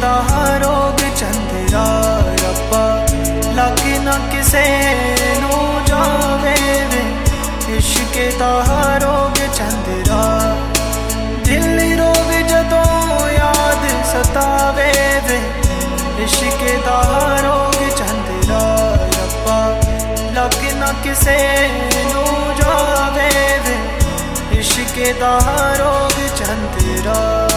दा रोग चंदरा रब्बा लगे ना किसे नू जावे वे इश्क दा रोग चंदरा दिल रोवे जदों याद सतावे वे इश्क दा रोग चंदरा रब्बा लगे ना किसे नू जावे वे इश्क दा रोग चंदरा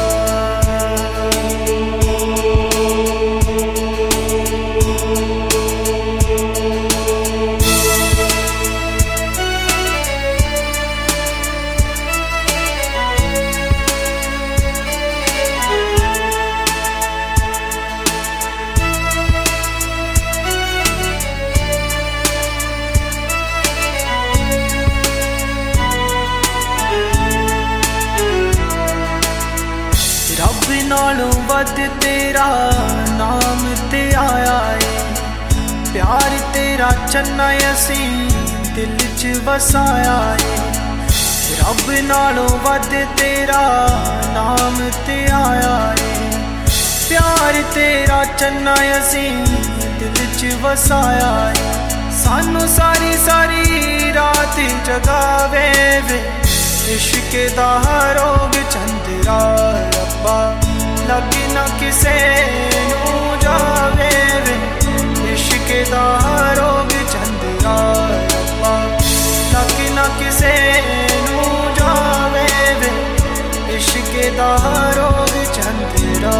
रब नालों वध तेरा नाम ते आया है प्यार तेरा चन्ना असी दिल च वसाया है रब नालों वध तेरा नाम ते आया है प्यार तेरा चन्ना असी दिल च वसाया है सानू सारी सारी रात जगावे वे इश्क दा रोग चंदरा रब्बा लगे ना किसे नू जावे वे इश्क दा रोग चंदरा रब्बा लगे ना किसे नू जावे वे इश्क दा रोग चंदरा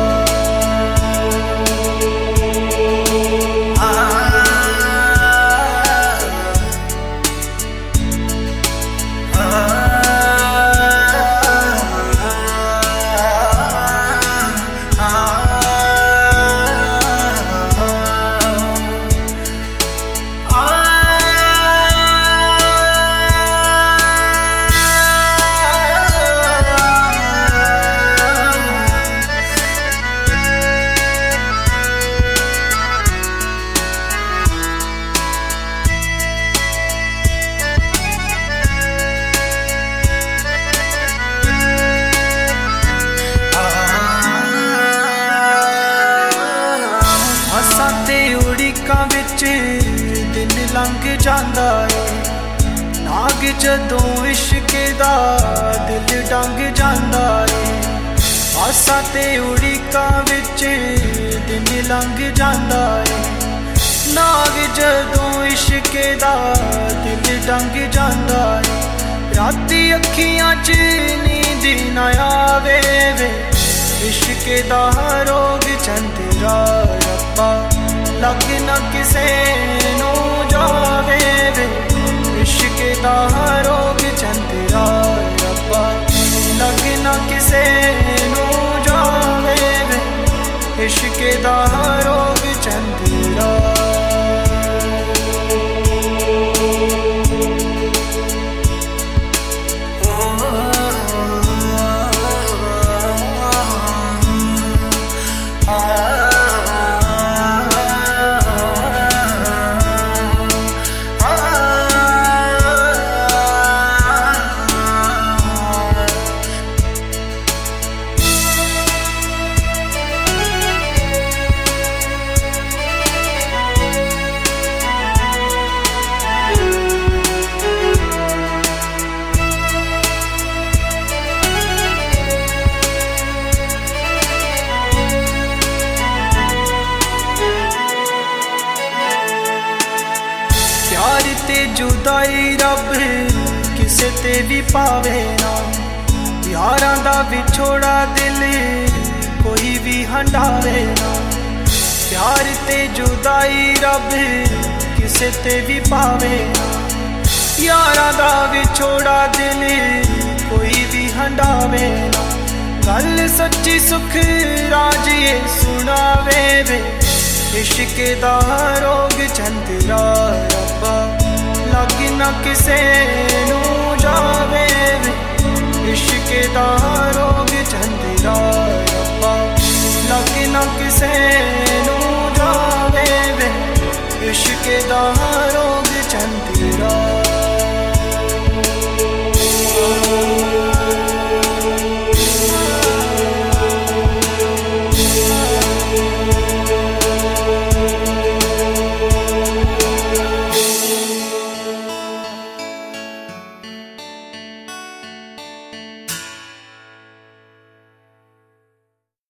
दिन लंघ जांदा है नाग जदों इश्क दा दिल डंग जांदा है आसा ते उड़ीकां विच दिन लंघ जांदा है नाग जदों इश्क दा दिल डंग जांदा है राती अखियां च नींद ना आवे वे इश्क दा रोग चंदरा रब्बा लगे ना किसे नू जावे वे इश्क दा रोग चंदरा रब्बा लगे ना किसे नू जावे वे इश्क दा रोग चंदरा जुदाई रब किसे ते भी पावे ना यारां दा विछोड़ा दिल कोई भी हंडावे ना प्यार ते जुदाई रब किसे ते भी पावे ना यारां दा विछोड़ा दिल कोई भी हंडावे ना गल सच्ची सुख राजिए सुनावे वे इश्क दा रोग चंदरा रब्बा लगे ना किसे नू जावे वे